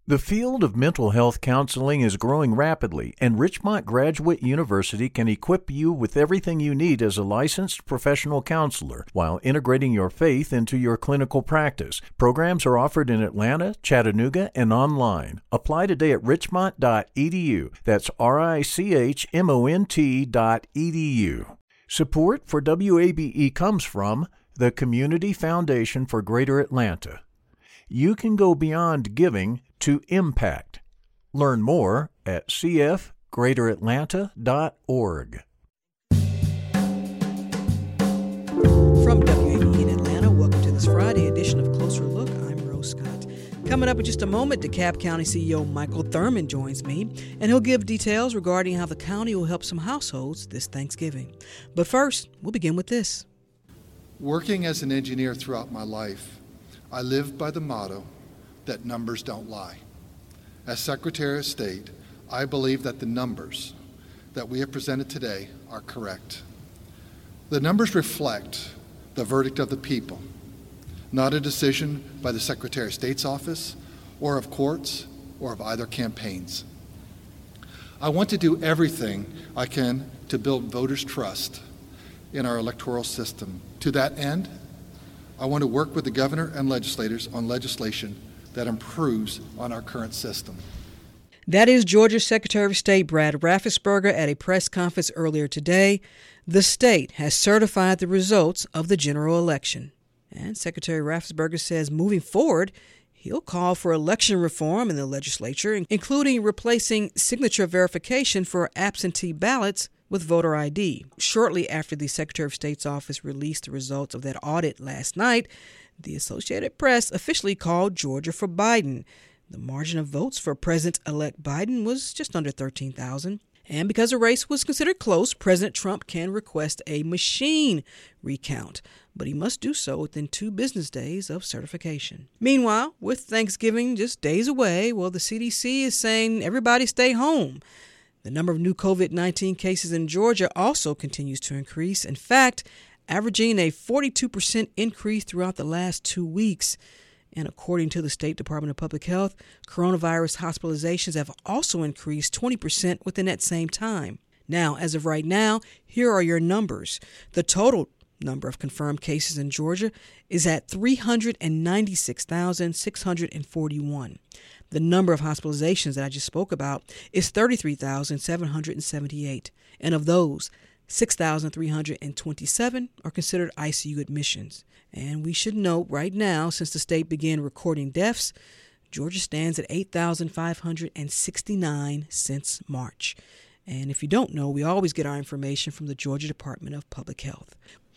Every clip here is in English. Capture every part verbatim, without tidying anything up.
The field of mental health counseling is growing rapidly, and Richmont Graduate University can equip you with everything you need as a licensed professional counselor while integrating your faith into your clinical practice. Programs are offered in Atlanta, Chattanooga, and online. Apply today at richmont dot e d u. That's R I C H M O N T dot E D U. Support for W A B E comes from the Community Foundation for Greater Atlanta. You can go beyond giving to impact. Learn more at c f greater atlanta dot org. From W A B E in Atlanta, welcome to this Friday edition of Closer Look. I'm Rose Scott. Coming up in just a moment, DeKalb County C E O Michael Thurmond joins me, and he'll give details regarding how the county will help some households this Thanksgiving. But first, we'll begin with this. Working as an engineer throughout my life, I lived by the motto that numbers don't lie. As Secretary of State, I believe that the numbers that we have presented today are correct. The numbers reflect the verdict of the people, not a decision by the Secretary of State's office or of courts or of either campaigns. I want to do everything I can to build voters' trust in our electoral system. To that end, I want to work with the governor and legislators on legislation that improves on our current system. That is Georgia Secretary of State Brad Raffensperger at a press conference earlier today. The state has certified the results of the general election. And Secretary Raffensperger says moving forward, he'll call for election reform in the legislature, including replacing signature verification for absentee ballots with voter I D. Shortly after the Secretary of State's office released the results of that audit last night, the Associated Press officially called Georgia for Biden. The margin of votes for President-elect Biden was just under thirteen thousand. And because the race was considered close, President Trump can request a machine recount, but he must do so within two business days of certification. Meanwhile, with Thanksgiving just days away, well, the C D C is saying everybody stay home. The number of new covid nineteen cases in Georgia also continues to increase. In fact, averaging a forty-two percent increase throughout the last two weeks. And according to the State Department of Public Health, coronavirus hospitalizations have also increased twenty percent within that same time. Now, as of right now, here are your numbers. The total number of confirmed cases in Georgia is at three hundred ninety-six thousand six hundred forty-one. The number of hospitalizations that I just spoke about is thirty-three thousand seven hundred seventy-eight. And of those, six thousand three hundred twenty-seven are considered I C U admissions. And we should note right now, since the state began recording deaths, Georgia stands at eight thousand five hundred sixty-nine since March. And if you don't know, we always get our information from the Georgia Department of Public Health.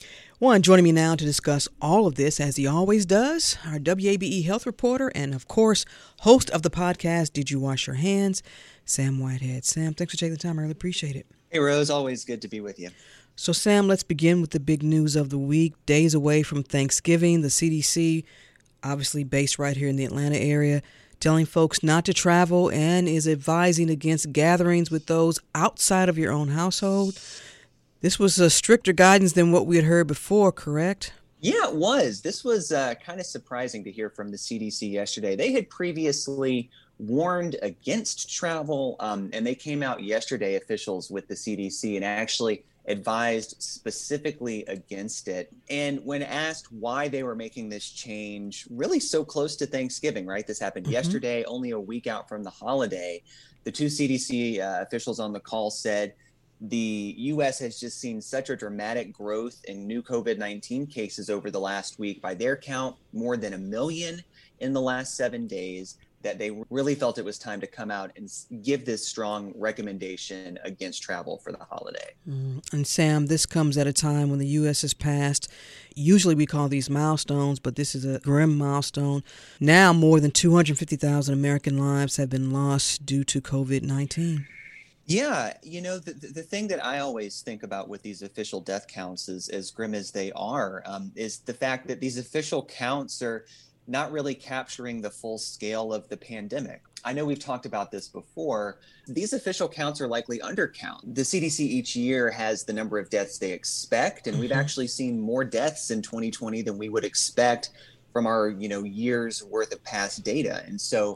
One joining me now to discuss all of this, as he always does, our W A B E health reporter and, of course, host of the podcast, Did You Wash Your Hands? Sam Whitehead. Sam, thanks for taking the time. I really appreciate it. Hey, Rose. Always good to be with you. So, Sam, let's begin with the big news of the week. Days away from Thanksgiving, the C D C, obviously based right here in the Atlanta area, telling folks not to travel and is advising against gatherings with those outside of your own household. This was a stricter guidance than what we had heard before, correct? Yeah, it was. This was uh, kind of surprising to hear from the C D C yesterday. They had previously warned against travel, um, and they came out yesterday, officials with the C D C, and actually advised specifically against it. And when asked why they were making this change really so close to Thanksgiving, right? This happened mm-hmm. yesterday, only a week out from the holiday. The two C D C uh, officials on the call said the U S has just seen such a dramatic growth in new covid nineteen cases over the last week. By their count, more than a million in the last seven days, that they really felt it was time to come out and give this strong recommendation against travel for the holiday. Mm. And Sam, this comes at a time when the U S has passed, usually we call these milestones, but this is a grim milestone. Now more than two hundred fifty thousand American lives have been lost due to covid nineteen. Yeah, you know, the, the thing that I always think about with these official death counts, is, as grim as they are, um, is the fact that these official counts are not really capturing the full scale of the pandemic. I know we've talked about this before. These official counts are likely undercount. The C D C each year has the number of deaths they expect, and mm-hmm. we've actually seen more deaths in twenty twenty than we would expect from our, you know, years worth of past data. And so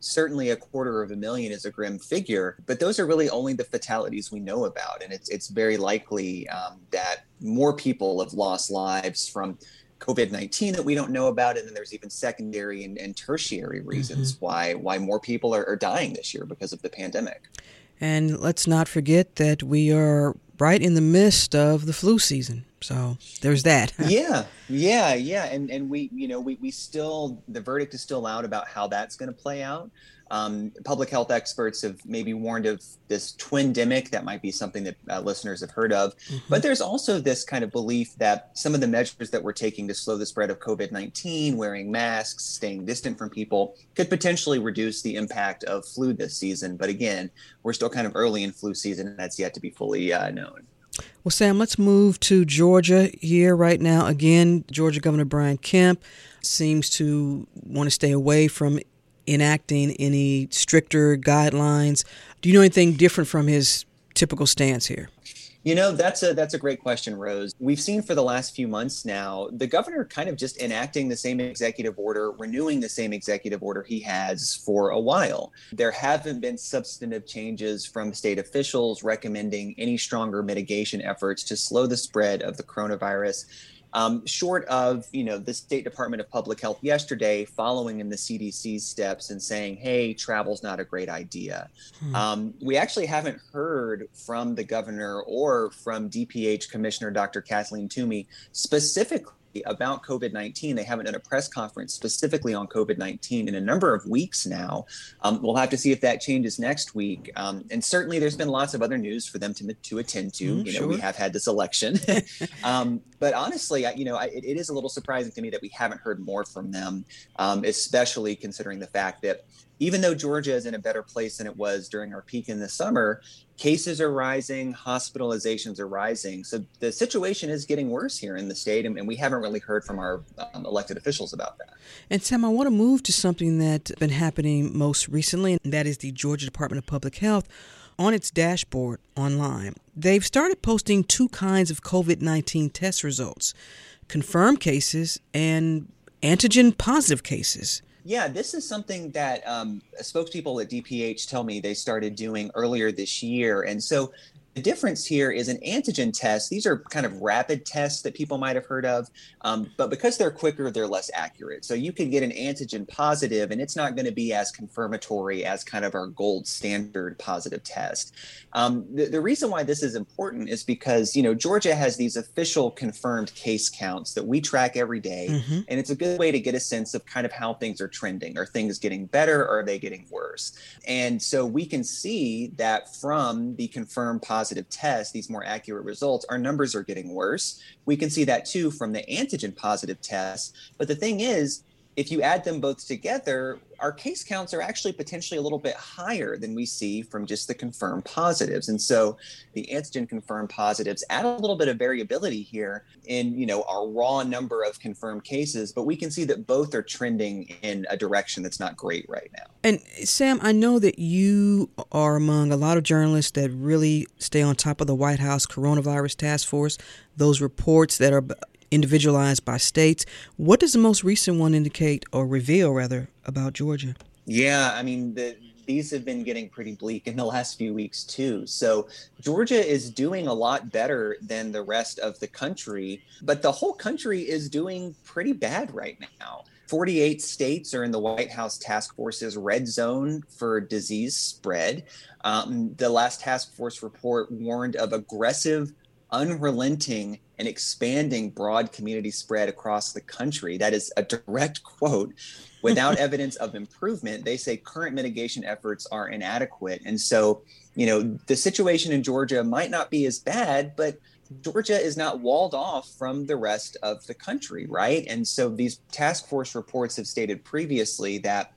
certainly a quarter of a million is a grim figure, but those are really only the fatalities we know about. And it's, it's very likely um, that more people have lost lives from COVID nineteen that we don't know about. And then there's even secondary and, and tertiary reasons mm-hmm. why why more people are, are dying this year because of the pandemic. And let's not forget that we are right in the midst of the flu season. So there's that. yeah, yeah, yeah. And and we, you know, we, we still, the verdict is still out about how that's going to play out. Um, public health experts have maybe warned of this twin-demic. That might be something that uh, listeners have heard of. Mm-hmm. But there's also this kind of belief that some of the measures that we're taking to slow the spread of COVID nineteen, wearing masks, staying distant from people, could potentially reduce the impact of flu this season. But again, we're still kind of early in flu season, and that's yet to be fully uh, known. Well, Sam, let's move to Georgia here right now. Again, Georgia Governor Brian Kemp seems to want to stay away from enacting any stricter guidelines. Do you know anything different from his typical stance here? You know, that's a that's a great question, Rose. We've seen for the last few months now, the governor kind of just enacting the same executive order, renewing the same executive order he has for a while. There haven't been substantive changes from state officials recommending any stronger mitigation efforts to slow the spread of the coronavirus. Um, short of, you know, the State Department of Public Health yesterday following in the C D C's steps and saying, hey, travel's not a great idea. Hmm. Um, we actually haven't heard from the governor or from D P H Commissioner Doctor Kathleen Toomey specifically about COVID nineteen. They haven't done a press conference specifically on COVID nineteen in a number of weeks now. Um, we'll have to see if that changes next week. Um, and certainly there's been lots of other news for them to, to attend to. Mm, you know, sure. We have had this election. um, but honestly, I, you know, I, it, it is a little surprising to me that we haven't heard more from them, um, especially considering the fact that even though Georgia is in a better place than it was during our peak in the summer, cases are rising, hospitalizations are rising. So the situation is getting worse here in the state, and, and we haven't really heard from our um, elected officials about that. And Sam, I want to move to something that's been happening most recently, and that is the Georgia Department of Public Health. On its dashboard online, they've started posting two kinds of COVID nineteen test results: confirmed cases and antigen positive cases. Yeah, this is something that um, spokespeople at D P H tell me they started doing earlier this year. And so the difference here is an antigen test. These are kind of rapid tests that people might have heard of, um, but because they're quicker, they're less accurate. So you could get an antigen positive, and it's not going to be as confirmatory as kind of our gold standard positive test. Um, the, the reason why this is important is because, you know, Georgia has these official confirmed case counts that we track every day, mm-hmm. and it's a good way to get a sense of kind of how things are trending. Are things getting better, or are they getting worse? And so we can see that from the confirmed positive positive tests, these more accurate results, our numbers are getting worse. We can see that too from the antigen positive tests. But the thing is, if you add them both together, our case counts are actually potentially a little bit higher than we see from just the confirmed positives. And so the antigen confirmed positives add a little bit of variability here in, you know, our raw number of confirmed cases, but we can see that both are trending in a direction that's not great right now. And Sam, I know that you are among a lot of journalists that really stay on top of the White House Coronavirus Task Force, those reports that are individualized by states. What does the most recent one indicate, or reveal rather, about Georgia? Yeah, I mean, the, these have been getting pretty bleak in the last few weeks too. So Georgia is doing a lot better than the rest of the country, but the whole country is doing pretty bad right now. forty-eight states are in the White House Task Force's red zone for disease spread. Um, the last task force report warned of aggressive, unrelenting, and expanding broad community spread across the country. That is a direct quote. Without evidence of improvement, they say current mitigation efforts are inadequate. And so, you know, the situation in Georgia might not be as bad, but Georgia is not walled off from the rest of the country, right? And so these task force reports have stated previously that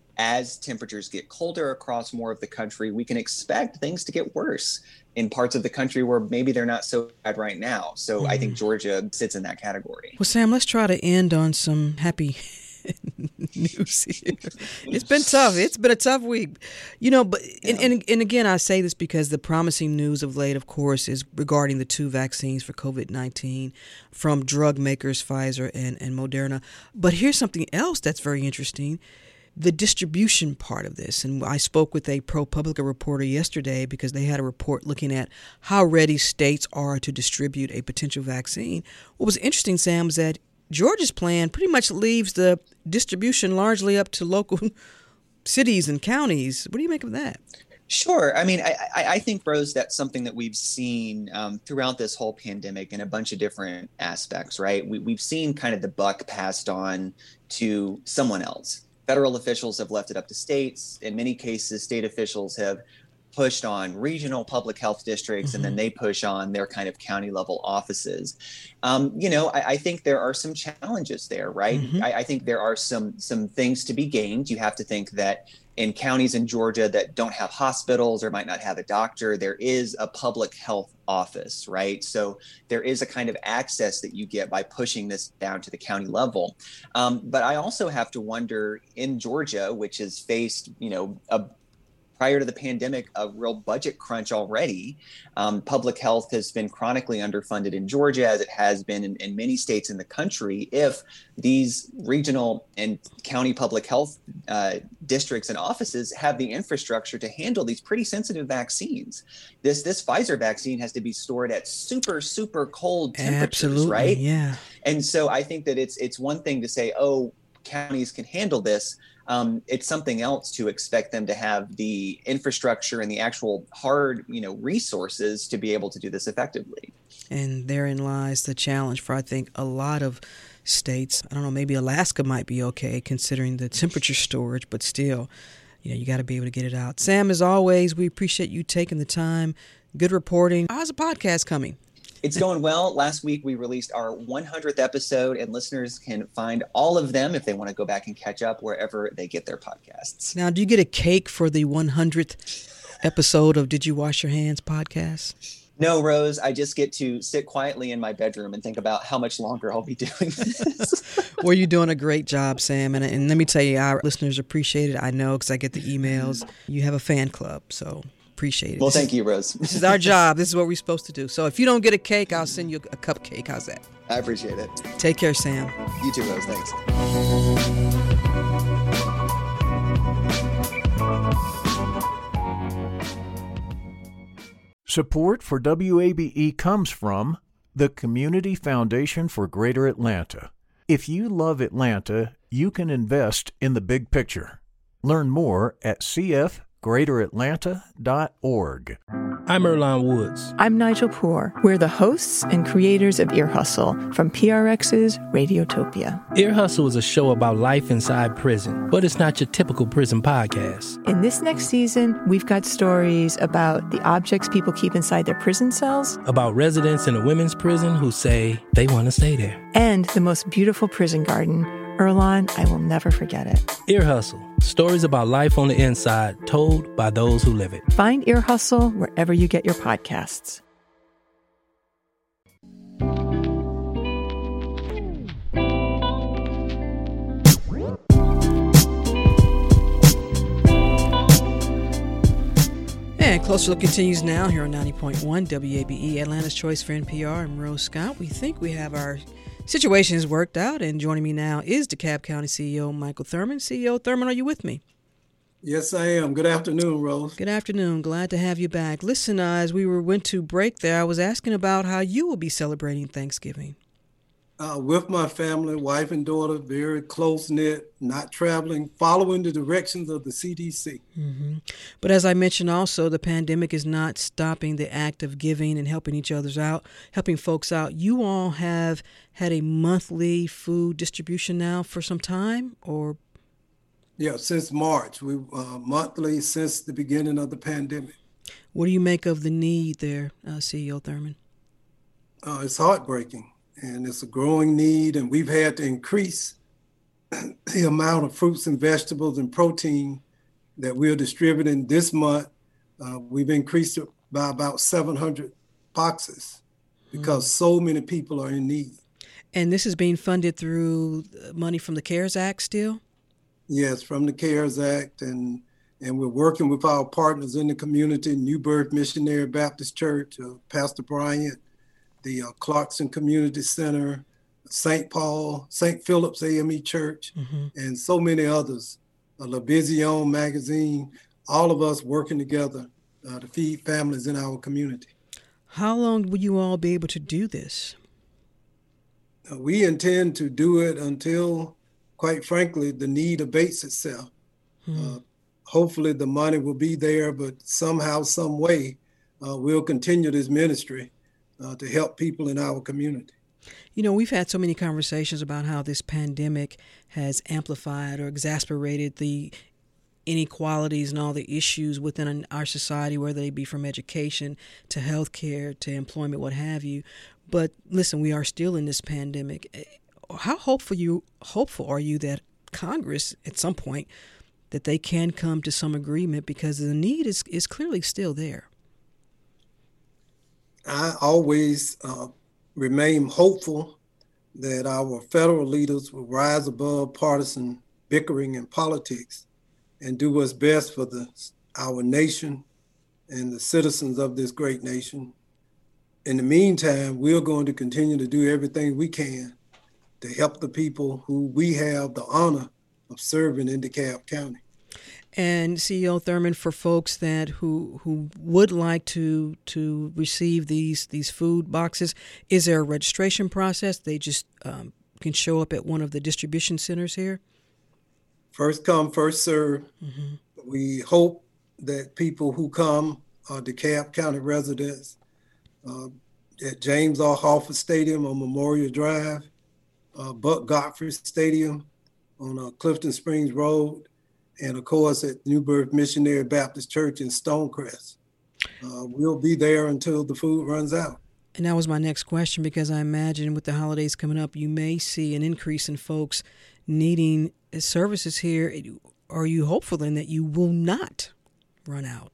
as temperatures get colder across more of the country, we can expect things to get worse in parts of the country where maybe they're not so bad right now. So mm. I think Georgia sits in that category. Well, Sam, let's try to end on some happy news here. It's been tough. It's been a tough week. You know, but yeah. and, and, and again, I say this because the promising news of late, of course, is regarding the two vaccines for COVID nineteen from drug makers Pfizer and, and Moderna. But here's something else that's very interesting. the distribution part of this. And I spoke with a ProPublica reporter yesterday because they had a report looking at how ready states are to distribute a potential vaccine. What was interesting, Sam, is that Georgia's plan pretty much leaves the distribution largely up to local cities and counties. What do you make of that? Sure. I mean, I, I, I think, Rose, that's something that we've seen um, throughout this whole pandemic in a bunch of different aspects, right? We, we've seen kind of the buck passed on to someone else. Federal officials have left it up to states. In many cases, state officials have pushed on regional public health districts, mm-hmm. and then they push on their kind of county level offices. Um, you know, I, I think there are some challenges there, right? Mm-hmm. I, I think there are some some things to be gained. You have to think that in counties in Georgia that don't have hospitals or might not have a doctor, there is a public health office, right? So there is a kind of access that you get by pushing this down to the county level. Um, but I also have to wonder, in Georgia, which has faced, you know, a prior to the pandemic, a real budget crunch already. Um, public health has been chronically underfunded in Georgia, as it has been in, in many states in the country. If these regional and county public health uh, districts and offices have the infrastructure to handle these pretty sensitive vaccines, this this Pfizer vaccine has to be stored at super, super cold temperatures, Absolutely, right? Yeah. And so I think that it's it's one thing to say, oh, counties can handle this. Um, it's something else to expect them to have the infrastructure and the actual hard, you know, resources to be able to do this effectively. And therein lies the challenge for, I think, a lot of states. I don't know, maybe Alaska might be okay considering the temperature storage, but still, you know, you got to be able to get it out. Sam, as always, we appreciate you taking the time. Good reporting. How's the podcast coming? It's going well. Last week, we released our one hundredth episode, and listeners can find all of them if they want to go back and catch up wherever they get their podcasts. Now, do you get a cake for the one hundredth episode of Did You Wash Your Hands podcast? No, Rose. I just get to sit quietly in my bedroom and think about how much longer I'll be doing this. Well, you're doing a great job, Sam. And, and let me tell you, our listeners appreciate it. I know because I get the emails. You have a fan club, so... appreciate it. Well, this thank is, you, Rose. This is our job. This is what we're supposed to do. So if you don't get a cake, I'll send you a cupcake. How's that? I appreciate it. Take care, Sam. You too, Rose. Thanks. Support for W A B E comes from the Community Foundation for Greater Atlanta. If you love Atlanta, you can invest in the big picture. Learn more at c f greater atlanta dot org. I'm Earlonne Woods. I'm Nigel Poor. We're the hosts and creators of Ear Hustle from P R X's Radiotopia. Ear Hustle is a show about life inside prison, but it's not your typical prison podcast. In this next season, we've got stories about the objects people keep inside their prison cells, about residents in a women's prison who say they want to stay there, and the most beautiful prison garden. Earlonne, I will never forget it. Ear Hustle. Stories about life on the inside, told by those who live it. Find Ear Hustle wherever you get your podcasts. And Closer Look continues now here on ninety point one W A B E, Atlanta's Choice for N P R. I'm Rose Scott. We think we have our situation is worked out, and joining me now is DeKalb County C E O Michael Thurmond. C E O Thurmond, are you with me? Yes, I am. Good afternoon, Rose. Good afternoon. Glad to have you back. Listen, uh, as we were went to break there, I was asking about how you will be celebrating Thanksgiving. Uh, with my family, wife and daughter, very close-knit, not traveling, following the directions of the C D C. Mm-hmm. But as I mentioned also, the pandemic is not stopping the act of giving and helping each other's out, helping folks out. You all have had a monthly food distribution now for some time, or? Yeah, since March. We uh, monthly since the beginning of the pandemic. What do you make of the need there, uh, C E O Thurmond? Uh, it's heartbreaking. And it's a growing need, and we've had to increase the amount of fruits and vegetables and protein that we're distributing this month. Uh, we've increased it by about seven hundred boxes because mm. so many people are in need. And this is being funded through money from the CARES Act still? Yes, from the CARES Act, and and we're working with our partners in the community, New Birth Missionary Baptist Church, uh, Pastor Bryant, the uh, Clarkson Community Center, Saint Paul, Saint Philip's A M E Church, mm-hmm. and so many others a La Vision magazine, all of us working together uh, to feed families in our community. How long will you all be able to do this? Uh, we intend to do it until, quite frankly, the need abates itself. Hmm. Uh, hopefully the money will be there, but somehow, some way, uh, we'll continue this ministry uh, to help people in our community. You know, we've had so many conversations about how this pandemic has amplified or exasperated the inequalities and all the issues within our society, whether they be from education to healthcare to employment, what have you. But listen, we are still in this pandemic. How hopeful you hopeful are you that Congress, at some point, that they can come to some agreement, because the need is is clearly still there? I always uh, remain hopeful that our federal leaders will rise above partisan bickering and politics and do what's best for the our nation and the citizens of this great nation. In the meantime, we're going to continue to do everything we can to help the people who we have the honor of serving in DeKalb County. And C E O Thurman, for folks that who who would like to to receive these these food boxes, is there a registration process? They just um, can show up at one of the distribution centers here? First come, first serve. Mm-hmm. We hope that people who come are DeKalb County residents uh, at James R. Hoffa Stadium on Memorial Drive, uh, Buck Godfrey Stadium on uh, Clifton Springs Road, and of course at New Birth Missionary Baptist Church in Stonecrest. Uh, we'll be there until the food runs out. And that was my next question, because I imagine with the holidays coming up, you may see an increase in folks needing services here. Are you hopeful then that you will not run out?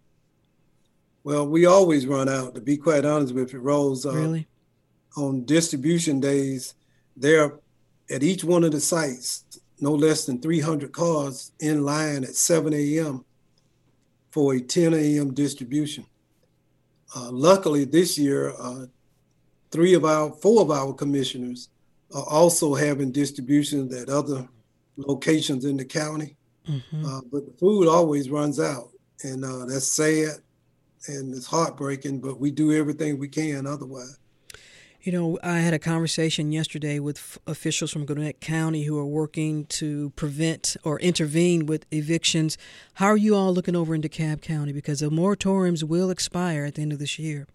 Well, we always run out, to be quite honest with you, Rose. Uh, really? On distribution days, there at each one of the sites, no less than three hundred cars in line at seven a.m. for a ten a.m. distribution. Uh, luckily, this year, uh, three of our, four of our commissioners are also having distributions at other locations in the county. Mm-hmm. Uh, but the food always runs out, and uh, that's sad and it's heartbreaking, but we do everything we can otherwise. You know, I had a conversation yesterday with f- officials from Gwinnett County who are working to prevent or intervene with evictions. How are you all looking over in DeKalb County? Because the moratoriums will expire at the end of this year.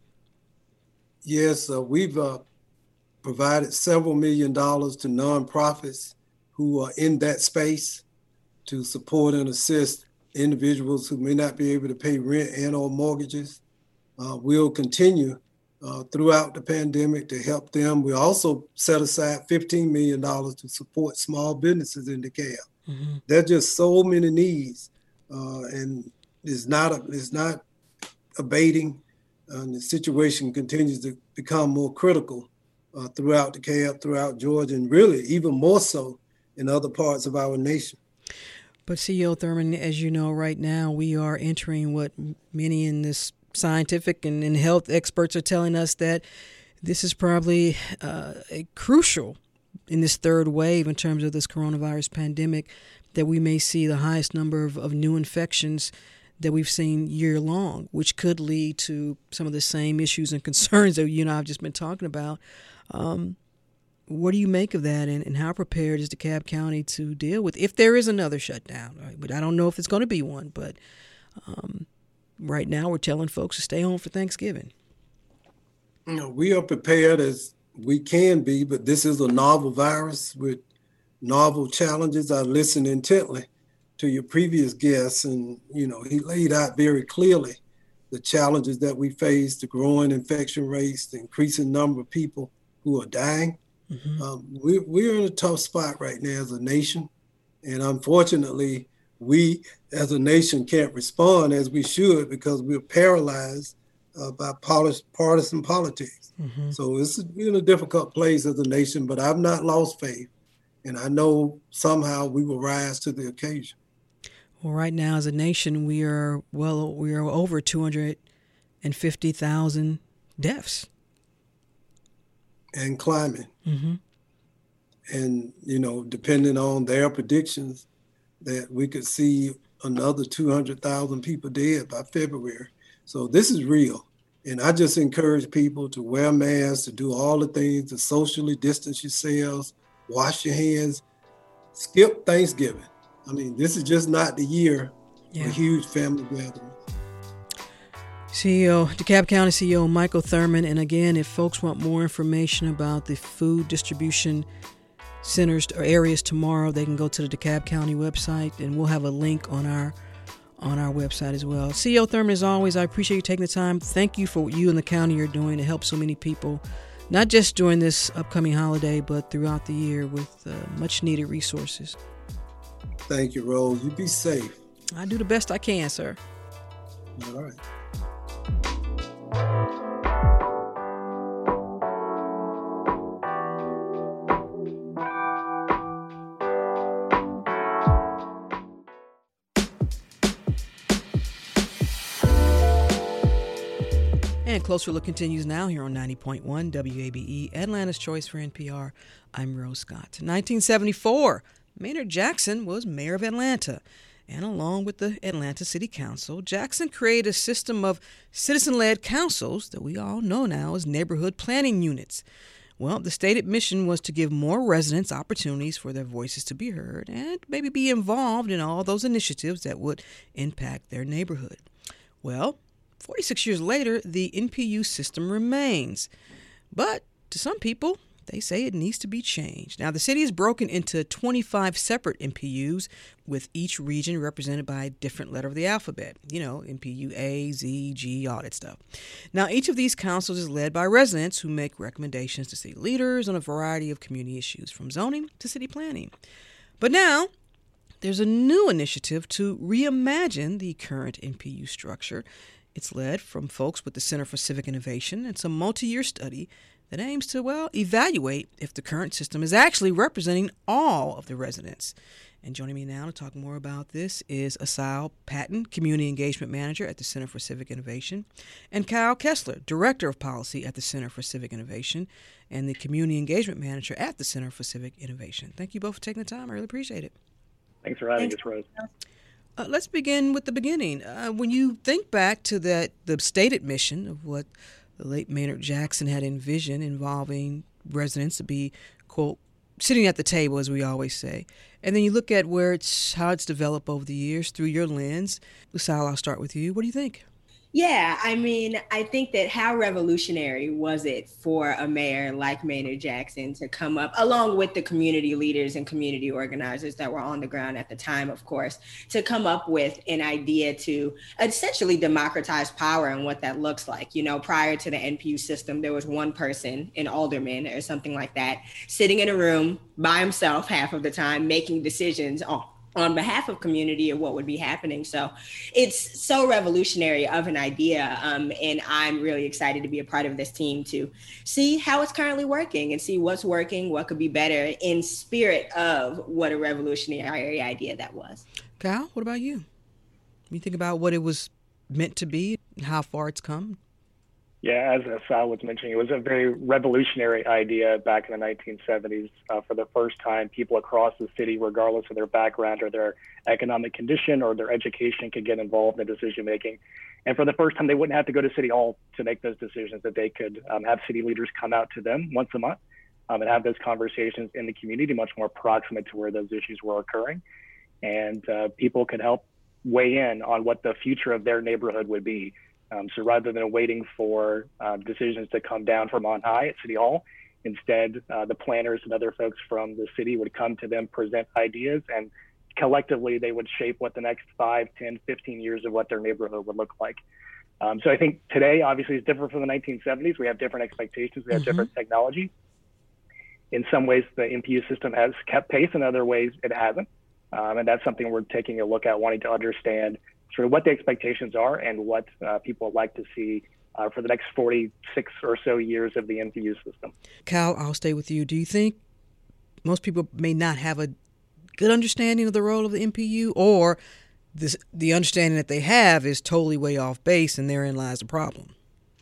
Yes, uh, we've uh, provided several million dollars to nonprofits who are in that space to support and assist individuals who may not be able to pay rent and or mortgages. Uh, we'll continue Uh, throughout the pandemic to help them. We also set aside fifteen million dollars to support small businesses in DeKalb. Mm-hmm. There are just so many needs, uh, and it's not a, it's not abating. And the situation continues to become more critical uh, throughout DeKalb, throughout Georgia, and really even more so in other parts of our nation. But C E O Thurman, as you know, right now we are entering what many in this scientific and, and health experts are telling us, that this is probably uh, a crucial in this third wave in terms of this coronavirus pandemic, that we may see the highest number of, of new infections that we've seen year long, which could lead to some of the same issues and concerns that you and I have just been talking about. Um, what do you make of that, and, and how prepared is DeKalb County to deal with if there is another shutdown? Right? But I don't know if it's going to be one, but um, right now, we're telling folks to stay home for Thanksgiving. You know, we are prepared as we can be, but this is a novel virus with novel challenges. I listened intently to your previous guests, and, you know, he laid out very clearly the challenges that we face, the growing infection rates, the increasing number of people who are dying. Mm-hmm. Um, we, we're in a tough spot right now as a nation, and unfortunately, we as a nation can't respond as we should because we're paralyzed uh, by partisan politics. Mm-hmm. So it's we're in a difficult place as a nation, but I've not lost faith. And I know somehow we will rise to the occasion. Well, right now as a nation, we are well, we are over two hundred fifty thousand deaths. And climbing. Mm-hmm. And, you know, depending on their predictions, that we could see another two hundred thousand people dead by February. So this is real. And I just encourage people to wear masks, to do all the things, to socially distance yourselves, wash your hands, skip Thanksgiving. I mean, this is just not the year yeah. for huge family gatherings. C E O, DeKalb County C E O Michael Thurman. And again, if folks want more information about the food distribution centers or areas tomorrow, they can go to the DeKalb County website, and we'll have a link on our on our website as well. C E O Thurman, as always, I appreciate you taking the time. Thank you for what you and the county are doing to help so many people, not just during this upcoming holiday, but throughout the year with uh, much needed resources. Thank you, Rose. You be safe. I do the best I can, sir. All right. And Closer Look continues now here on ninety point one W A B E, Atlanta's Choice for N P R. I'm Rose Scott. In nineteen seventy-four, Maynard Jackson was mayor of Atlanta. And along with the Atlanta City Council, Jackson created a system of citizen-led councils that we all know now as neighborhood planning units. Well, the stated mission was to give more residents opportunities for their voices to be heard and maybe be involved in all those initiatives that would impact their neighborhood. Well, forty-six years later, the N P U system remains. But to some people, they say it needs to be changed. Now, the city is broken into twenty-five separate N P Us, with each region represented by a different letter of the alphabet. You know, N P U A, Z, G, all that stuff. Now, each of these councils is led by residents who make recommendations to city leaders on a variety of community issues, from zoning to city planning. But now, there's a new initiative to reimagine the current N P U structure. It's led from folks with the Center for Civic Innovation. It's a multi-year study that aims to, well, evaluate if the current system is actually representing all of the residents. And joining me now to talk more about this is Asile Patton, Community Engagement Manager at the Center for Civic Innovation, and Kyle Kessler, Director of Policy at the Center for Civic Innovation and the Community Engagement Manager at the Center for Civic Innovation. Thank you both for taking the time. I really appreciate it. Thanks for having Thanks. us, Rose. Uh, let's begin with the beginning. Uh, when you think back to that, the stated mission of what the late Maynard Jackson had envisioned, involving residents to be, quote, sitting at the table, as we always say, and then you look at where it's how it's developed over the years through your lens. Asile, I'll start with you. What do you think? Yeah, I mean, I think that how revolutionary was it for a mayor like Maynard Jackson to come up, along with the community leaders and community organizers that were on the ground at the time, of course, to come up with an idea to essentially democratize power and what that looks like. You know, prior to the N P U system, there was one person, an alderman or something like that, sitting in a room by himself half of the time, making decisions on on behalf of community of what would be happening. So it's so revolutionary of an idea. Um, and I'm really excited to be a part of this team to see how it's currently working and see what's working, what could be better in spirit of what a revolutionary idea that was. Kyle, what about you? You think about what it was meant to be and how far it's come? Yeah, as Asile was mentioning, it was a very revolutionary idea back in the nineteen seventies. Uh, for the first time, people across the city, regardless of their background or their economic condition or their education, could get involved in decision making. And for the first time, they wouldn't have to go to City Hall to make those decisions, that they could um, have city leaders come out to them once a month um, and have those conversations in the community, much more proximate to where those issues were occurring. And uh, people could help weigh in on what the future of their neighborhood would be. Um, so rather than waiting for uh, decisions to come down from on high at City Hall, instead, uh, the planners and other folks from the city would come to them, present ideas, and collectively they would shape what the next five, ten, fifteen years of what their neighborhood would look like. Um, so I think today, obviously, is different from the nineteen seventies. We have different expectations. We have mm-hmm. different technology. In some ways, the N P U system has kept pace. In other ways, it hasn't. Um, and that's something we're taking a look at, wanting to understand sort of what the expectations are and what uh, people would like to see uh, for the next forty-six or so years of the N P U system. Cal, I'll stay with you. Do you think most people may not have a good understanding of the role of the N P U, or this, the understanding that they have is totally way off base and therein lies the problem?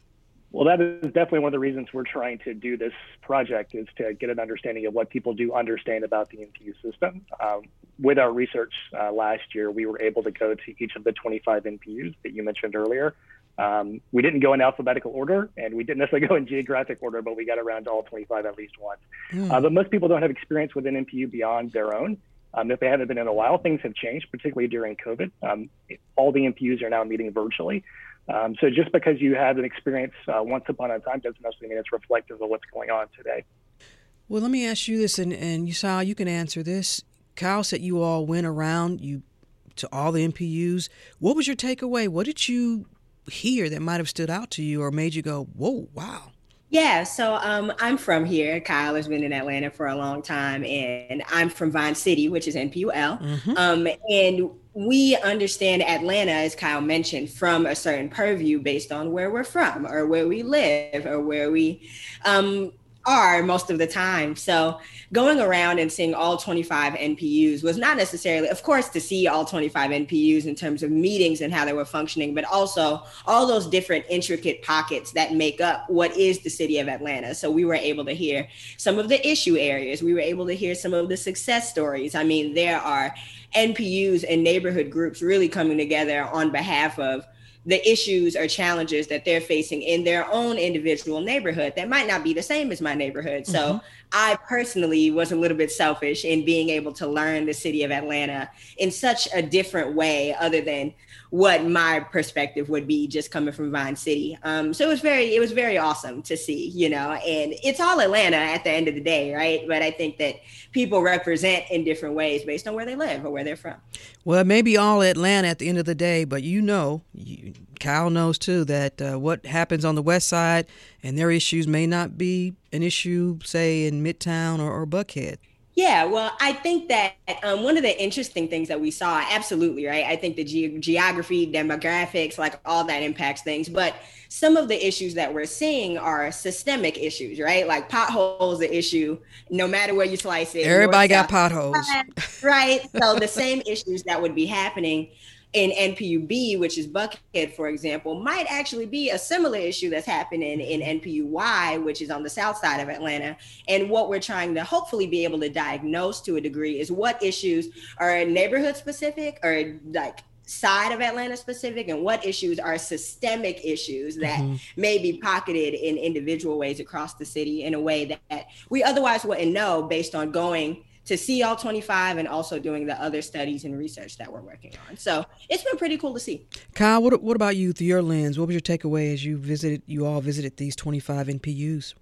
Well, that is definitely one of the reasons we're trying to do this project, is to get an understanding of what people do understand about the N P U system. Um, with our research uh, last year, we were able to go to each of the twenty-five N P Us that you mentioned earlier. Um, we didn't go in alphabetical order, and we didn't necessarily go in geographic order, but we got around to all twenty-five at least once. Mm. Uh, but most people don't have experience with an N P U beyond their own. Um, if they haven't been in a while, things have changed, particularly during COVID. Um, all the N P Us are now meeting virtually. Um, so just because you had an experience uh, once upon a time doesn't necessarily mean it's reflective of what's going on today. Well, let me ask you this, and, and Yusal, you can answer this. Kyle said you all went around you to all the N P Us. What was your takeaway? What did you hear that might have stood out to you or made you go, whoa, wow? Yeah, so um, I'm from here. Kyle has been in Atlanta for a long time, and I'm from Vine City, which is N P U L. Mm-hmm. Um, and we understand Atlanta, as Kyle mentioned, from a certain purview based on where we're from or where we live or where we um, are most of the time. So going around and seeing all twenty-five N P Us was not necessarily, of course, to see all twenty-five N P Us in terms of meetings and how they were functioning, but also all those different intricate pockets that make up what is the city of Atlanta. So we were able to hear some of the issue areas. We were able to hear some of the success stories. I mean, there are N P Us and neighborhood groups really coming together on behalf of the issues or challenges that they're facing in their own individual neighborhood that might not be the same as my neighborhood. So mm-hmm. I personally was a little bit selfish in being able to learn the city of Atlanta in such a different way other than what my perspective would be just coming from Vine City. Um, so it was very, it was very awesome to see, you know, and it's all Atlanta at the end of the day, right? But I think that people represent in different ways based on where they live or where they're from. Well, it may be all Atlanta at the end of the day, but you know, you, Kyle knows too that uh, what happens on the west side and their issues may not be an issue, say, in Midtown or, or Buckhead. Yeah, well, I think that um, one of the interesting things that we saw, absolutely, right? I think the ge- geography, demographics, like all that impacts things. But some of the issues that we're seeing are systemic issues, right? Like potholes, the issue, no matter where you slice it. Everybody got potholes. Right. So the same issues that would be happening in N P U B, which is Buckhead, for example, might actually be a similar issue that's happening in N P U Y, which is on the south side of Atlanta. And what we're trying to hopefully be able to diagnose to a degree is what issues are neighborhood specific or like side of Atlanta specific, and what issues are systemic issues that mm-hmm. may be pocketed in individual ways across the city in a way that, that we otherwise wouldn't know based on going to see all twenty-five and also doing the other studies and research that we're working on. So it's been pretty cool to see. Kyle, what, what about you through your lens? What was your takeaway as you visited, you all visited these twenty-five N P Us?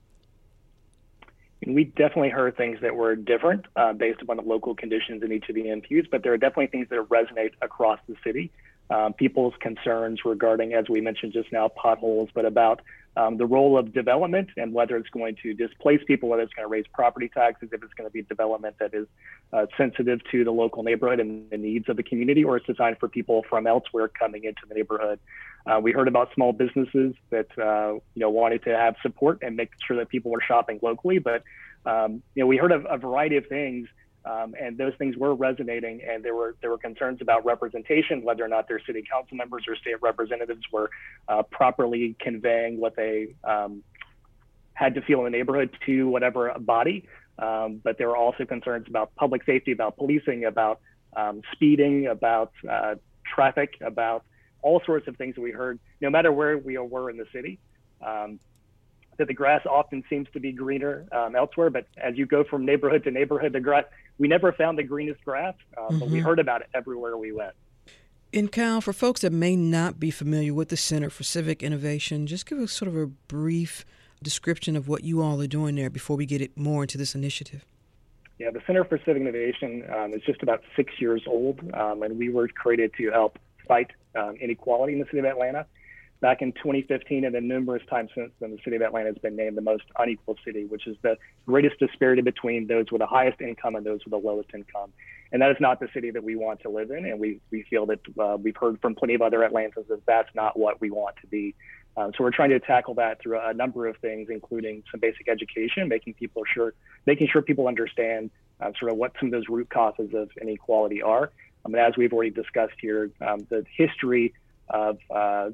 We definitely heard things that were different uh, based upon the local conditions in each of the N P Us, but there are definitely things that resonate across the city. Um, people's concerns regarding, as we mentioned just now, potholes, but about um, the role of development and whether it's going to displace people, whether it's going to raise property taxes, if it's going to be development that is uh, sensitive to the local neighborhood and the needs of the community, or it's designed for people from elsewhere coming into the neighborhood. Uh, we heard about small businesses that uh, you know wanted to have support and make sure that people were shopping locally, but um, you know we heard of a variety of things. Um, and those things were resonating, and there were there were concerns about representation, whether or not their city council members or state representatives were uh, properly conveying what they um, had to feel in the neighborhood to whatever body. Um, but there were also concerns about public safety, about policing, about um, speeding, about uh, traffic, about all sorts of things that we heard, no matter where we were in the city. Um, that the grass often seems to be greener um, elsewhere, but as you go from neighborhood to neighborhood, the grass, we never found the greenest grass, um, mm-hmm. but we heard about it everywhere we went. And Kyle, for folks that may not be familiar with the Center for Civic Innovation, just give us sort of a brief description of what you all are doing there before we get it more into this initiative. Yeah, the Center for Civic Innovation um, is just about six years old, um, and we were created to help fight um, inequality in the city of Atlanta. Back in twenty fifteen, and then numerous times since then, the city of Atlanta has been named the most unequal city, which is the greatest disparity between those with the highest income and those with the lowest income. And that is not the city that we want to live in. And we, we feel that uh, we've heard from plenty of other Atlantans that that's not what we want to be. Um, so we're trying to tackle that through a number of things, including some basic education, making people sure, making sure people understand uh, sort of what some of those root causes of inequality are. Um, and as we've already discussed here, um, the history of uh,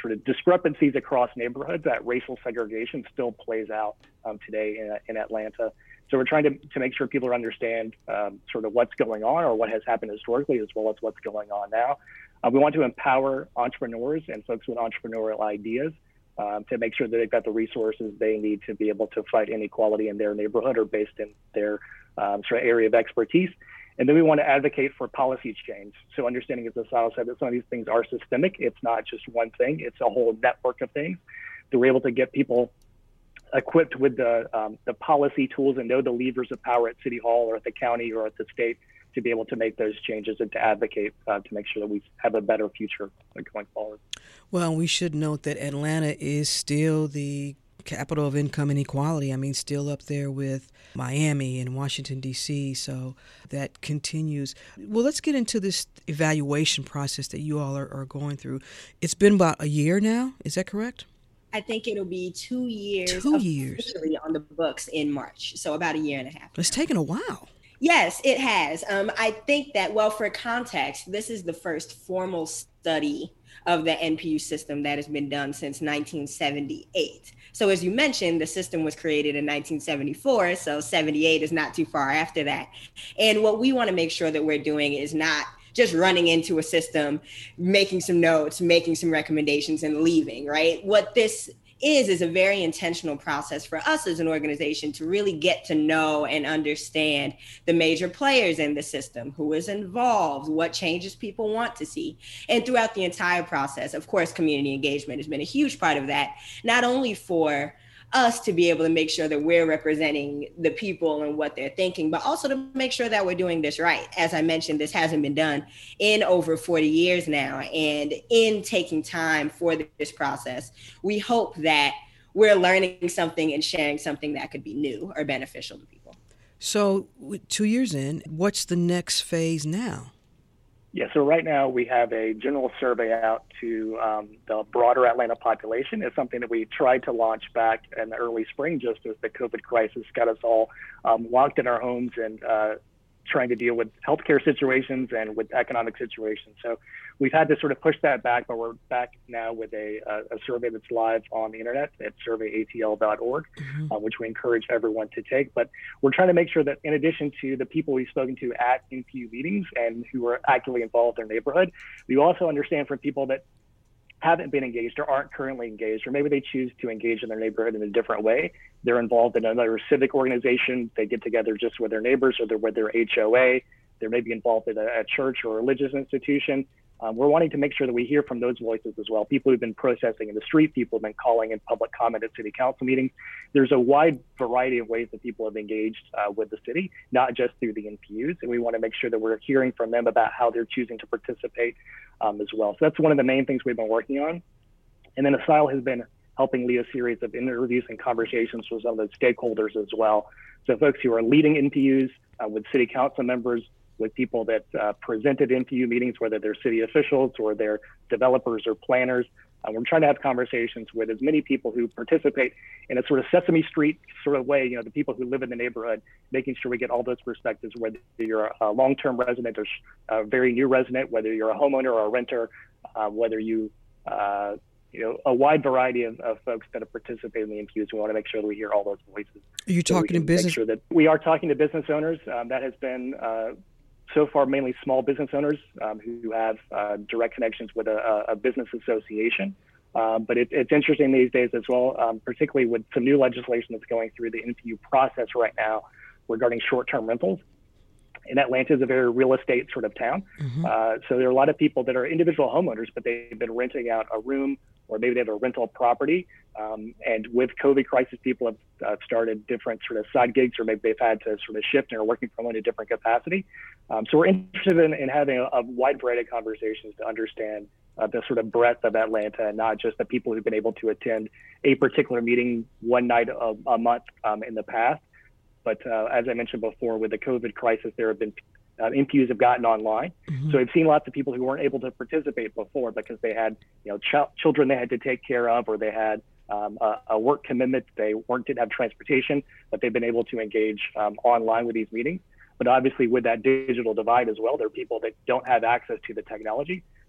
sort of discrepancies across neighborhoods, that racial segregation still plays out um, today in, in Atlanta. So we're trying to, to make sure people understand um, sort of what's going on or what has happened historically, as well as what's going on now. Uh, we want to empower entrepreneurs and folks with entrepreneurial ideas um, to make sure that they've got the resources they need to be able to fight inequality in their neighborhood or based in their um, sort of area of expertise. And then we want to advocate for policy change. So understanding, as Asile said, that some of these things are systemic. It's not just one thing. It's a whole network of things. So we're able to get people equipped with the, um, the policy tools and know the levers of power at City Hall or at the county or at the state to be able to make those changes and to advocate uh, to make sure that we have a better future going forward. Well, we should note that Atlanta is still the capital of income inequality. I mean, still up there with Miami and Washington, D C, so that continues. Well, let's get into this evaluation process that you all are, are going through. It's been about a year now, is that correct? I think it'll be two years. Two years. On the books in March, so about a year and a half. It's taken a while. Yes, it has. Um, I think that, well, for context, this is the first formal study of the N P U system that has been done since nineteen seventy-eight. So as you mentioned, the system was created in nineteen seventy-four, so seventy-eight is not too far after that. And what we want to make sure that we're doing is not just running into a system, making some notes, making some recommendations and leaving, right? What this is, is a very intentional process for us as an organization to really get to know and understand the major players in the system, who is involved, what changes people want to see. And throughout the entire process, of course, community engagement has been a huge part of that, not only for us to be able to make sure that we're representing the people and what they're thinking, but also to make sure that we're doing this right. As I mentioned, this hasn't been done in over forty years now. And in taking time for this process, we hope that we're learning something and sharing something that could be new or beneficial to people. So two years in, what's the next phase now? Yeah, so right now we have a general survey out to um, the broader Atlanta population. It's something that we tried to launch back in the early spring, just as the COVID crisis got us all um, locked in our homes and uh, trying to deal with healthcare situations and with economic situations. So we've had to sort of push that back, but we're back now with a, a, a survey that's live on the internet at survey A T L dot org, mm-hmm. uh, which we encourage everyone to take. But we're trying to make sure that in addition to the people we've spoken to at N P U meetings and who are actively involved in their neighborhood, we also understand from people that haven't been engaged or aren't currently engaged, or maybe they choose to engage in their neighborhood in a different way. They're involved in another civic organization. They get together just with their neighbors or they're with their H O A. They may be involved in a, a church or a religious institution. Um, we're wanting to make sure that we hear from those voices as well. People who've been protesting in the street, people who've been calling in public comment at city council meetings. There's a wide variety of ways that people have engaged uh, with the city, not just through the N P Us. And we want to make sure that we're hearing from them about how they're choosing to participate um, as well. So that's one of the main things we've been working on. And then Asile has been helping lead a series of interviews and conversations with some of the stakeholders as well. So folks who are leading N P Us uh, with city council members, with people that uh, presented N P U meetings, whether they're city officials or they're developers or planners. Uh, we're trying to have conversations with as many people who participate in a sort of Sesame Street sort of way, you know, the people who live in the neighborhood, making sure we get all those perspectives, whether you're a long-term resident or a very new resident, whether you're a homeowner or a renter, uh, whether you, uh, you know, a wide variety of, of folks that have participated in the N P Us. We want to make sure that we hear all those voices. Are you so talking to business? Make sure that we are talking to business owners. Um, that has been uh, so far mainly small business owners um, who have uh, direct connections with a, a business association. Um, but it, it's interesting these days as well, um, particularly with some new legislation that's going through the N P U process right now regarding short-term rentals. And Atlanta is a very real estate sort of town. Mm-hmm. Uh, so there are a lot of people that are individual homeowners, but they've been renting out a room or maybe they have a rental property. Um, and with COVID crisis, people have uh, started different sort of side gigs, or maybe they've had to sort of shift and are working from in a different capacity. Um, so we're interested in, in having a, a wide variety of conversations to understand uh, the sort of breadth of Atlanta, and not just the people who've been able to attend a particular meeting one night a, a month um, in the past. But uh, as I mentioned before, with the COVID crisis, there have been uh, N P Us have gotten online. Mm-hmm. So I've seen lots of people who weren't able to participate before because they had, you know, ch- children they had to take care of, or they had um, a, a work commitment. They weren't didn't have transportation, but they've been able to engage um, online with these meetings. But obviously, with that digital divide as well, there are people that don't have access to the technology.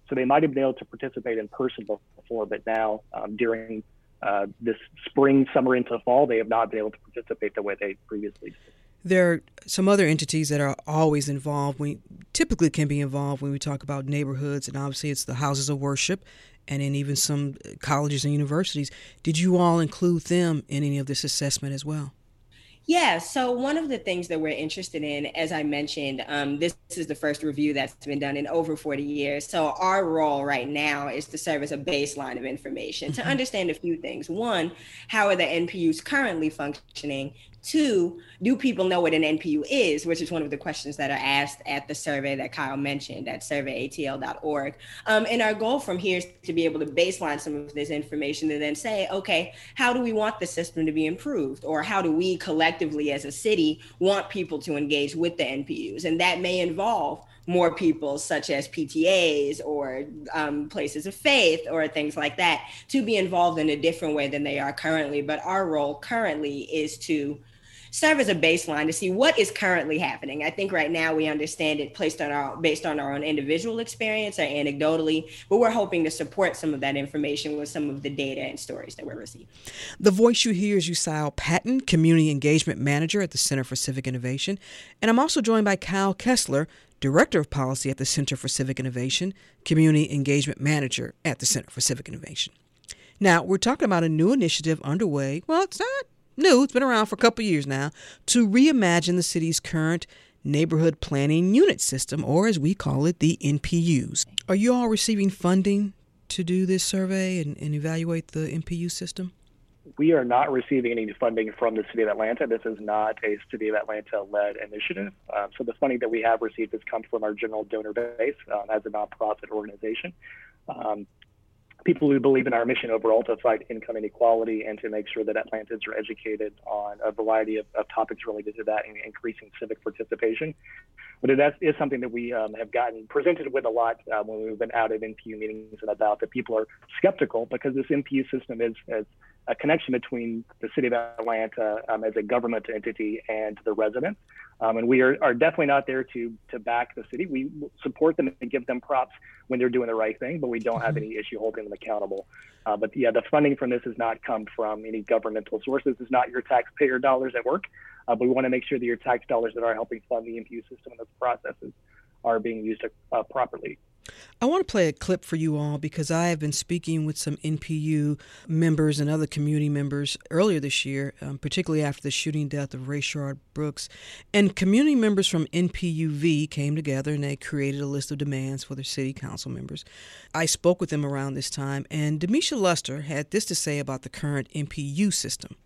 So they might have been able to participate in person before, but now um, during uh, this spring, summer into fall, they have not been able to participate the way they previously did. There are some other entities that are always involved, we typically can be involved when we talk about neighborhoods, and obviously it's the houses of worship and then even some colleges and universities. Did you all include them in any of this assessment as well? Yeah, so one of the things that we're interested in, as I mentioned, um, this is the first review that's been done in over forty years. So our role right now is to serve as a baseline of information mm-hmm. to understand a few things. One, how are the N P Us currently functioning? Two, do people know what an N P U is, which is one of the questions that are asked at the survey that Kyle mentioned at survey A T L dot org. Um, and our goal from here is to be able to baseline some of this information and then say, okay, how do we want the system to be improved? Or how do we collectively as a city want people to engage with the N P Us? And that may involve more people such as P T As or um, places of faith or things like that to be involved in a different way than they are currently. But our role currently is to serve as a baseline to see what is currently happening. I think right now we understand it placed on our, based on our own individual experience or anecdotally, but we're hoping to support some of that information with some of the data and stories that we're receiving. The voice you hear is Usail Patton, Community Engagement Manager at the Center for Civic Innovation. And I'm also joined by Kyle Kessler, Director of Policy at the Center for Civic Innovation, Community Engagement Manager at the Center for Civic Innovation. Now, we're talking about a new initiative underway. Well, it's not new. It's been around for a couple of years now, to reimagine the city's current neighborhood planning unit system, or as we call it, the N P Us. Are you all receiving funding to do this survey and, and evaluate the N P U system? We are not receiving any funding from the City of Atlanta. This is not a City of Atlanta-led initiative. Um, so the funding that we have received has come from our general donor base um, as a nonprofit organization. Um, people who believe in our mission overall to fight income inequality and to make sure that Atlantans are educated on a variety of, of topics related to that and increasing civic participation. But it is something that we um, have gotten presented with a lot uh, when we've been out at N P U meetings and about that people are skeptical because this N P U system is, is a connection between the City of Atlanta um, as a government entity and the residents. Um, and we are, are definitely not there to to back the city. We support them and give them props when they're doing the right thing, but we don't have any issue holding them accountable. Uh, but yeah, the funding from this has not come from any governmental sources. It's not your taxpayer dollars at work, uh, but we want to make sure that your tax dollars that are helping fund the N P U system and those processes are being used uh, properly. I want to play a clip for you all because I have been speaking with some N P U members and other community members earlier this year, um, particularly after the shooting death of Rayshard Brooks. And community members from N P U V came together and they created a list of demands for their city council members. I spoke with them around this time, and Demisha Luster had this to say about the current N P U system.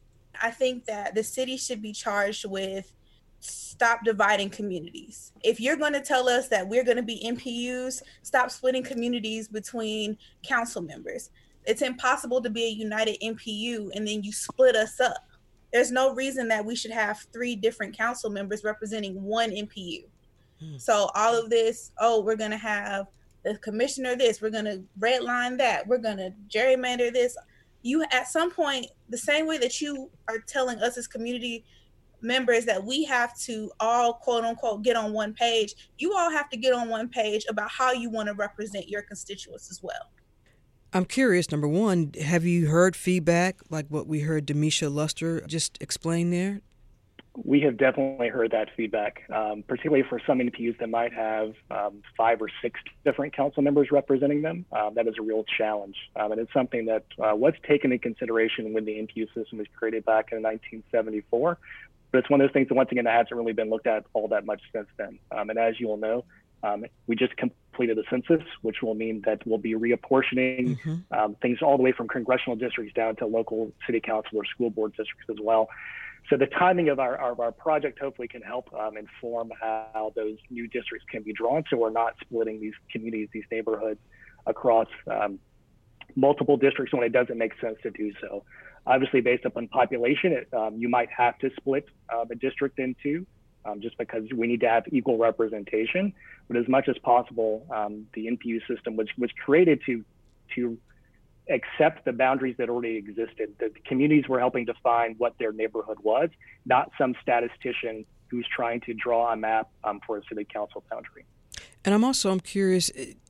I think that the city should be charged with stop dividing communities. If you're going to tell us that we're going to be N P Us, stop splitting communities between council members. It's impossible to be a united N P U and then you split us up. There's no reason that we should have three different council members representing one N P U. Hmm. So all of this, oh, we're going to have the commissioner this, we're going to redline that, we're going to gerrymander this. You, at some point, the same way that you are telling us as community members that we have to all quote unquote get on one page, you all have to get on one page about how you want to represent your constituents as well. I'm curious, number one, have you heard feedback like what we heard Demisha Luster just explain there? We have definitely heard that feedback, um, particularly for some N P Us that might have um, five or six different council members representing them. Um, that is a real challenge. Um, and it's something that uh, was taken into consideration when the N P U system was created back in nineteen seventy-four. But it's one of those things that, once again, that hasn't really been looked at all that much since then. Um, and as you all know, um, we just completed the census, which will mean that we'll be reapportioning mm-hmm. um, things all the way from congressional districts down to local city council or school board districts as well. So the timing of our, of our project hopefully can help um, inform how those new districts can be drawn, so we're not splitting these communities, these neighborhoods across um, multiple districts when it doesn't make sense to do so. Obviously, based upon population, it, um, you might have to split uh, the district in two um, just because we need to have equal representation. But as much as possible, um, the N P U system was, was created to, to accept the boundaries that already existed. The communities were helping define what their neighborhood was, not some statistician who's trying to draw a map um, for a city council boundary. And I'm also I'm curious,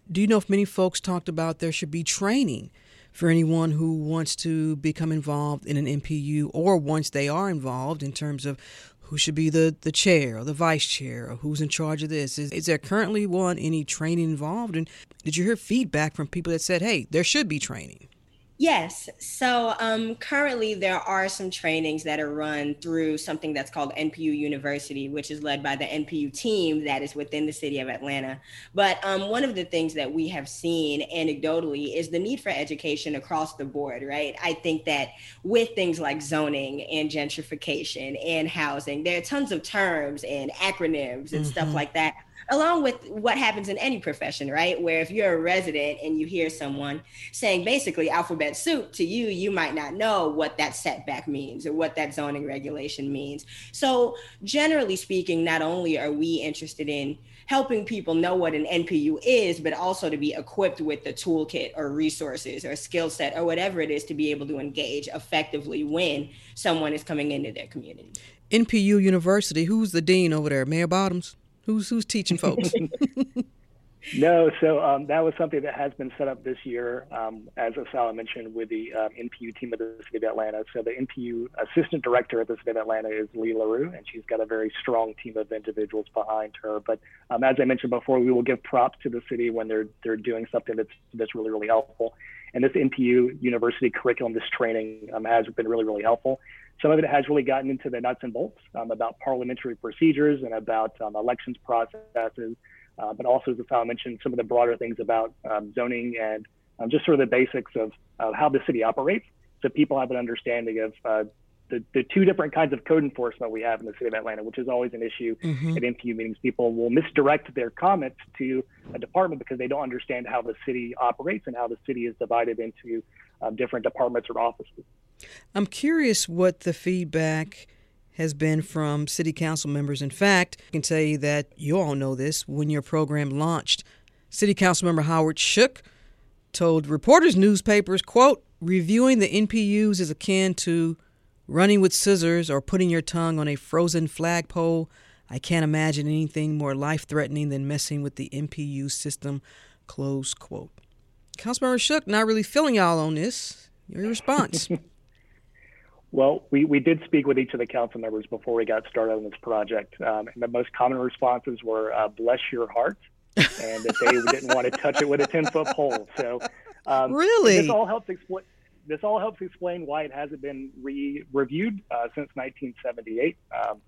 Do you know if many folks talked about there should be training for anyone who wants to become involved in an M P U, or once they are involved, in terms of who should be the, the chair or the vice chair or who's in charge of this? Is, is there currently one, any training involved? And did you hear feedback from people that said, hey, there should be training? Yes. So um, currently there are some trainings that are run through something that's called N P U University, which is led by the N P U team that is within the city of Atlanta. But um, one of the things that we have seen anecdotally is the need for education across the board, right? I think that with things like zoning and gentrification and housing, there are tons of terms and acronyms and mm-hmm. stuff like that, along with what happens in any profession, right? Where if you're a resident and you hear someone saying basically alphabet soup to you, you might not know what that setback means or what that zoning regulation means. So generally speaking, not only are we interested in helping people know what an N P U is, but also to be equipped with the toolkit or resources or skill set or whatever it is to be able to engage effectively when someone is coming into their community. N P U University, who's the dean over there? Mayor Bottoms? Who's who's teaching folks? No, so um, that was something that has been set up this year, um, as Asala mentioned, with the um, N P U team of the City of Atlanta. So the N P U Assistant Director at the City of Atlanta is Lee LaRue, and she's got a very strong team of individuals behind her. But um, as I mentioned before, we will give props to the city when they're they're doing something that's that's really, really helpful. And this N P U University curriculum, this training um, has been really, really helpful. Some of it has really gotten into the nuts and bolts um, about parliamentary procedures and about um, elections processes, uh, but also, as Asala mentioned, some of the broader things about um, zoning and um, just sort of the basics of uh, how the city operates, so people have an understanding of uh, the, the two different kinds of code enforcement we have in the City of Atlanta, which is always an issue mm-hmm. at N P U meetings. People will misdirect their comments to a department because they don't understand how the city operates and how the city is divided into uh, different departments or offices. I'm curious what the feedback has been from city council members. In fact, I can tell you that you all know this. When your program launched, City Council Member Howard Shook told Reporters Newspapers, quote, reviewing the N P Us is akin to running with scissors or putting your tongue on a frozen flagpole. I can't imagine anything more life-threatening than messing with the N P U system, close quote. Councilmember Shook, not really feeling y'all on this. Your response? Well, we, we did speak with each of the council members before we got started on this project. Um, and the most common responses were, uh, bless your heart, and that they didn't want to touch it with a ten-foot pole. So um, really? This all helps explain This all helps explain why it hasn't been re-reviewed uh, since nineteen seventy-eight. Um,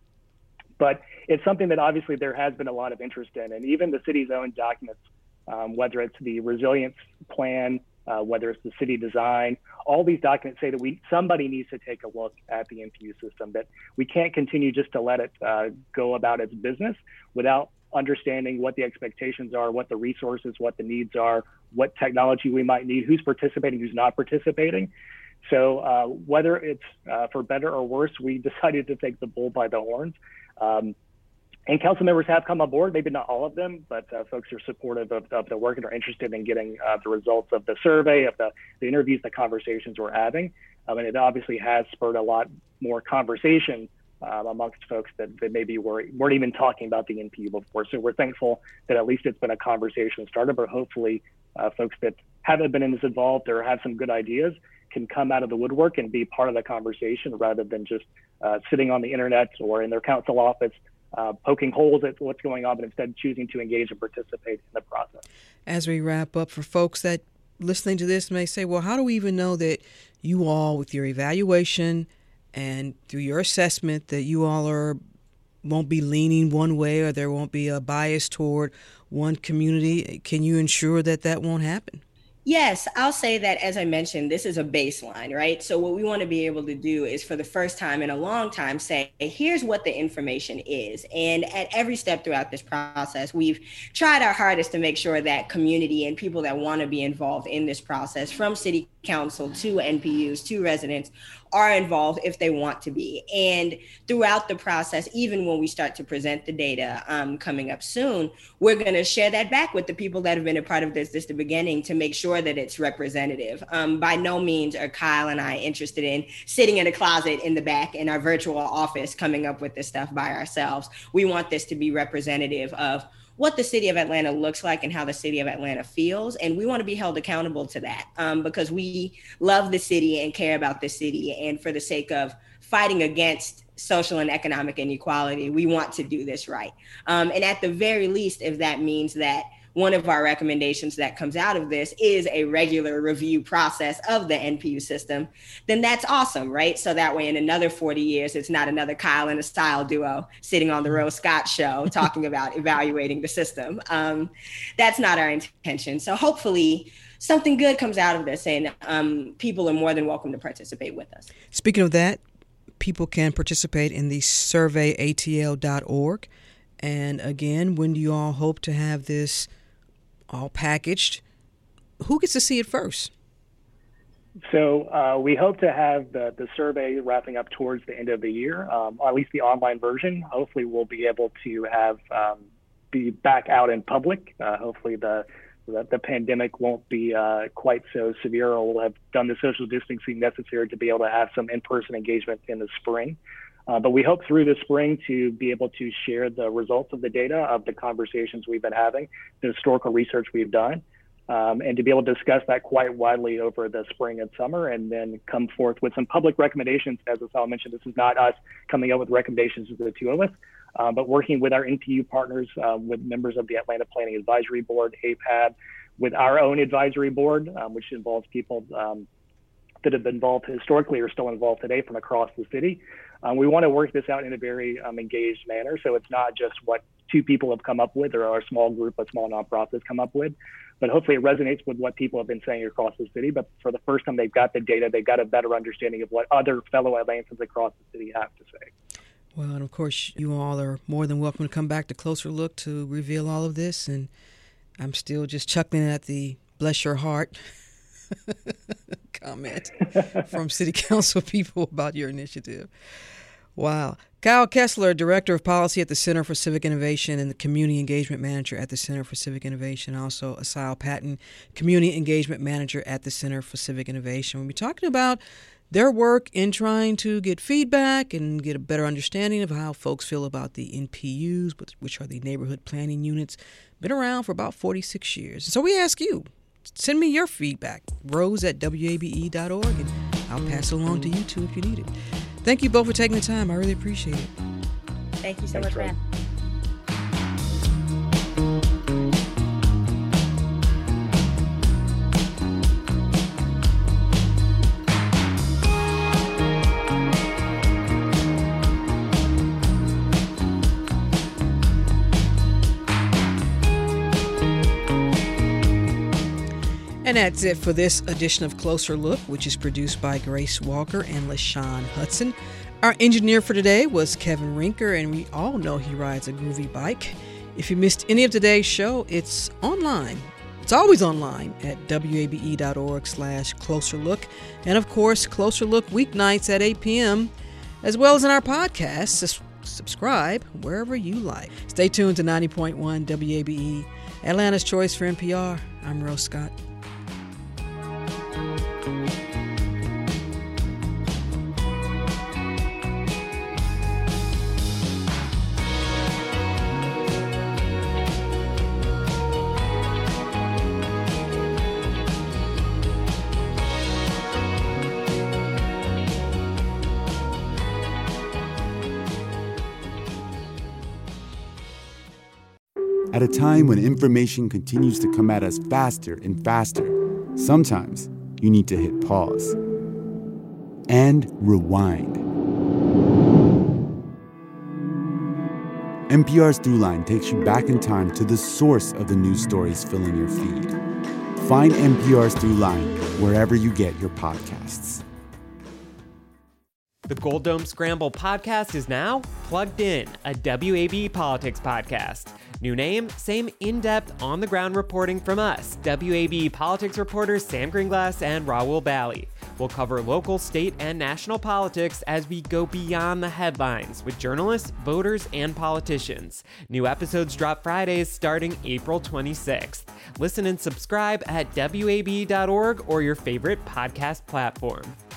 but it's something that obviously there has been a lot of interest in. And even the city's own documents, um, whether it's the resilience plan, uh, whether it's the city design, all these documents say that we somebody needs to take a look at the N P U system, that we can't continue just to let it uh, go about its business without understanding what the expectations are, what the resources, what the needs are, what technology we might need, who's participating, who's not participating. So uh, whether it's uh, for better or worse, we decided to take the bull by the horns. Um, and council members have come aboard, maybe not all of them, but uh, folks are supportive of, of the work and are interested in getting uh, the results of the survey, of the, the interviews, the conversations we're having. Um, and it obviously has spurred a lot more conversation Um, amongst folks that, that maybe were, weren't even talking about the N P U before. So we're thankful that at least it's been a conversation started, but hopefully uh, folks that haven't been as involved or have some good ideas can come out of the woodwork and be part of the conversation rather than just uh, sitting on the internet or in their council office uh, poking holes at what's going on, but instead choosing to engage and participate in the process. As we wrap up, for folks that listening to this may say, well, how do we even know that you all, with your evaluation and through your assessment, that you all are won't be leaning one way or there won't be a bias toward one community? Can you ensure that that won't happen? Yes, I'll say that, as I mentioned, this is a baseline, right? So what we want to be able to do is, for the first time in a long time, say, here's what the information is. And at every step throughout this process, we've tried our hardest to make sure that community and people that want to be involved in this process, from city council to N P Us to residents, are involved if they want to be. And throughout the process, even when we start to present the data um, coming up soon, we're going to share that back with the people that have been a part of this since the beginning to make sure that it's representative. Um, by no means are Kyle and I interested in sitting in a closet in the back in our virtual office coming up with this stuff by ourselves. We want this to be representative of what the city of Atlanta looks like and how the city of Atlanta feels. And we want to be held accountable to that um, because we love the city and care about the city. And for the sake of fighting against social and economic inequality, we want to do this right. Um, and at the very least, if that means that one of our recommendations that comes out of this is a regular review process of the N P U system, then that's awesome, right? So that way in another forty years, it's not another Kyle and a Style duo sitting on the Rose Scott show talking about evaluating the system. Um, that's not our intention. So hopefully something good comes out of this, and um, people are more than welcome to participate with us. Speaking of that, people can participate in the survey A T L dot org. And again, when do you all hope to have this all packaged? Who gets to see it first? So uh, we hope to have the, the survey wrapping up towards the end of the year, um, at least the online version. Hopefully we'll be able to have um, be back out in public. Uh, hopefully the, the the pandemic won't be uh, quite so severe, or we'll have done the social distancing necessary to be able to have some in-person engagement in the spring. Uh, but we hope through the spring to be able to share the results of the data, of the conversations we've been having, the historical research we've done, um, and to be able to discuss that quite widely over the spring and summer, and then come forth with some public recommendations. As Asal mentioned, this is not us coming up with recommendations of the two of us, uh, but working with our N P U partners, uh, with members of the Atlanta Planning Advisory Board, A P A B, with our own advisory board, um, which involves people um, that have been involved historically or still involved today from across the city. Um, we want to work this out in a very um, engaged manner. So it's not just what two people have come up with or our small group of small nonprofits come up with, but hopefully it resonates with what people have been saying across the city. But for the first time, they've got the data, they've got a better understanding of what other fellow Atlantans across the city have to say. Well, and of course, you all are more than welcome to come back to Closer Look to reveal all of this. And I'm still just chuckling at the bless your heart comment from city council people about your initiative. Wow. Kyle Kessler, Director of Policy at the Center for Civic Innovation and the Community Engagement Manager at the Center for Civic Innovation. Also, Asal Patton, Community Engagement Manager at the Center for Civic Innovation. We'll be talking about their work in trying to get feedback and get a better understanding of how folks feel about the N P Us, which are the neighborhood planning units. Been around for about forty-six years. So we ask you, send me your feedback, rose at W A B E dot org, and I'll pass it along to you too if you need it. Thank you both for taking the time. I really appreciate it. Thank you so much, Matt. And that's it for this edition of Closer Look, which is produced by Grace Walker and LaShawn Hudson. Our engineer for today was Kevin Rinker, and we all know he rides a groovy bike. If you missed any of today's show, it's online. It's always online at W A B E dot org slash Closer Look. And of course, Closer Look weeknights at eight p.m., as well as in our podcast. Subscribe wherever you like. Stay tuned to ninety point one W A B E, Atlanta's Choice for N P R. I'm Rose Scott. At a time when information continues to come at us faster and faster, sometimes you need to hit pause and rewind. N P R's Throughline takes you back in time to the source of the news stories filling your feed. Find N P R's Throughline wherever you get your podcasts. The Gold Dome Scramble podcast is now Plugged In, a W A B Politics podcast. New name, same in-depth, on-the-ground reporting from us, W A B Politics reporters Sam Greenglass and Raul Bally. We'll cover local, state, and national politics as we go beyond the headlines with journalists, voters, and politicians. New episodes drop Fridays starting April twenty-sixth. Listen and subscribe at W A B dot org or your favorite podcast platform.